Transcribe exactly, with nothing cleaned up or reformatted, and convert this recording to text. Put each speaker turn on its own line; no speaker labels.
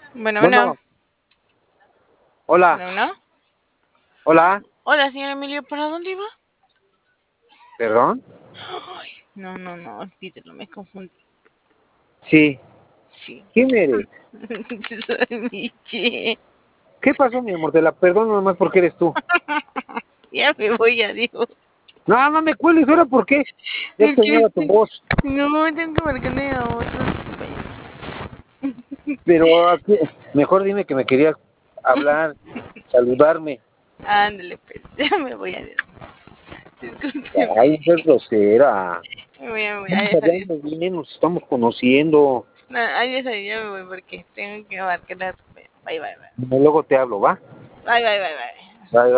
Bueno, bueno,
Bueno, hola,
bueno, bueno.
hola,
Hola, señor Emilio, ¿para dónde iba?
perdón.
Ay, no, no, no, olvídelo, me confundí.
Sí,
Sí.
¿quién eres?
Soy Michi.
¿Qué pasó, mi amor? Te la perdono nomás porque eres tú.
Ya me voy, adiós.
No, no me cuelgues ahora, ¿por qué? Ya
Es que
extrañaba tu
este-
voz,
no, tengo que marcarle a otros compañeros.
pero aquí, mejor dime que me querías hablar, saludarme.
Ándale, pues, ya me voy, adiós.
Ay,
Discúlpeme.
no seas grosera.
Me voy, me voy,
Estamos
adiós, adiós.
hablando bien, nos estamos conociendo.
No, adiós, adiós, ya me voy porque tengo que marcarle a otro compañero. Bye, bye, bye.
Luego te hablo, ¿va?
Bye, bye, bye, bye.
Bye, bye.